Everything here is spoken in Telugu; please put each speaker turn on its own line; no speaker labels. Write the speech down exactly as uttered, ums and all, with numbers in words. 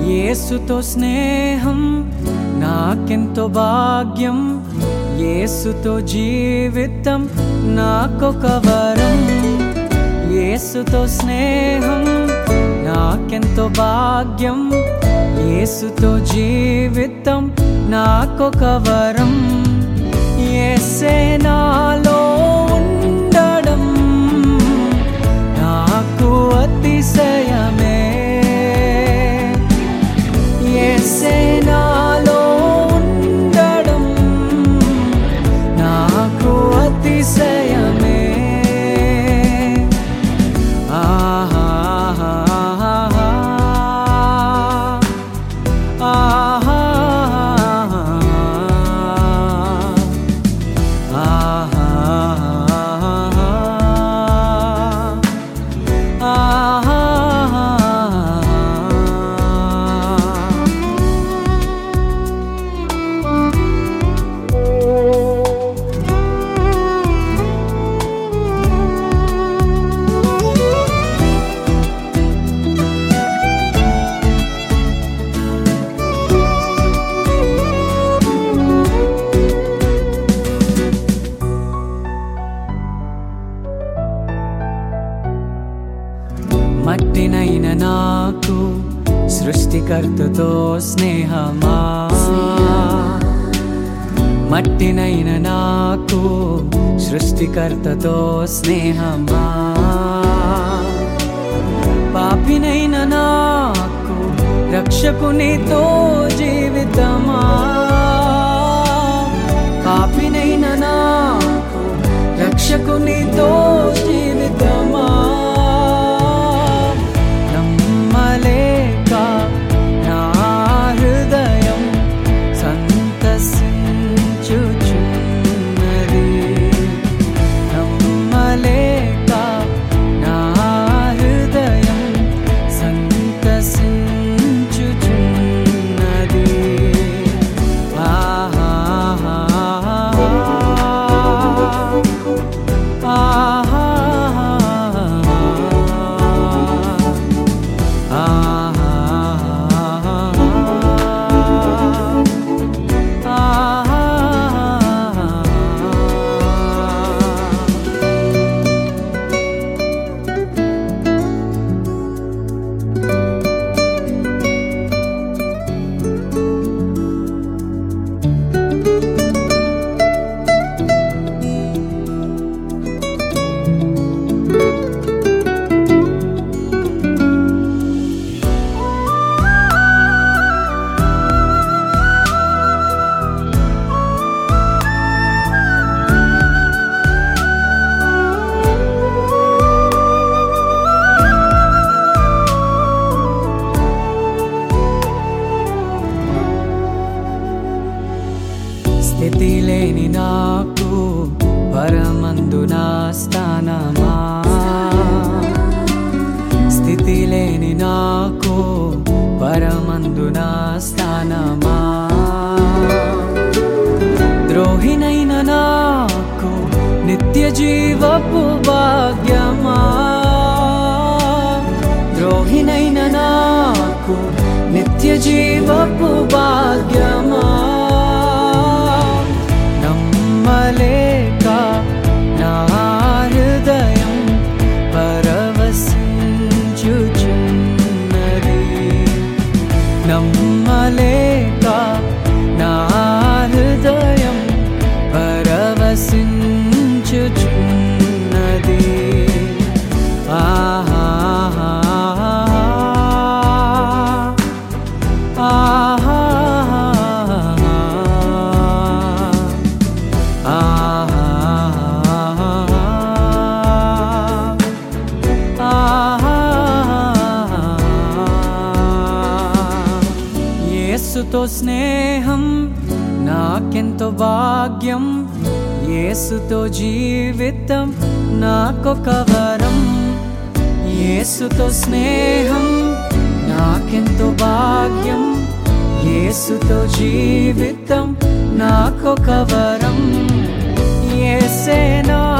యేసుతో స్నేహం నాకెంతో భాగ్యం, యేసుతో జీవితం నాకొక వరం. యేసుతో స్నేహం నాకెంతో భాగ్యం, యేసుతో జీవితం నాకొక వరం. యేసే నాలో ఉండడం నాకు అతిశయమే. యేసే నాలో ఉండడం నాకు అతిశయమే. ఆహా ఆహా మట్టినైన నాకు సృష్టికర్తతో స్నేహమా, మట్టినైన నాకు సృష్టికర్తతో స్నేహమా. పాపినైన నాకు రక్షకునితో జీవితమా, పాపినైన నాకు రక్షకునితో జీవితమా. స్థితి లేని నాకు పరమందున స్థానమా, స్థితి లేని నాకు పరమందున స్థానమా. ద్రోహినైన నాకు నిత్య జీవపు భాగ్యమా, ద్రోహినైన నాకు నిత్య జీవపు భాగ్యమా. నమ్మలేక నా హృదయం పరవశించుచున్నది, నమ్మలేక నా హృదయం పరవశించుచున్నది. ఆహా ఆహా యేసుతో స్నేహం నాకెంతో భాగ్యం, యేసుతో జీవితం నాకొక వరం. యేసుతో స్నేహం నాకెంతో భాగ్యం, యేసుతో జీవితం నాకొక వరం. యేసే నా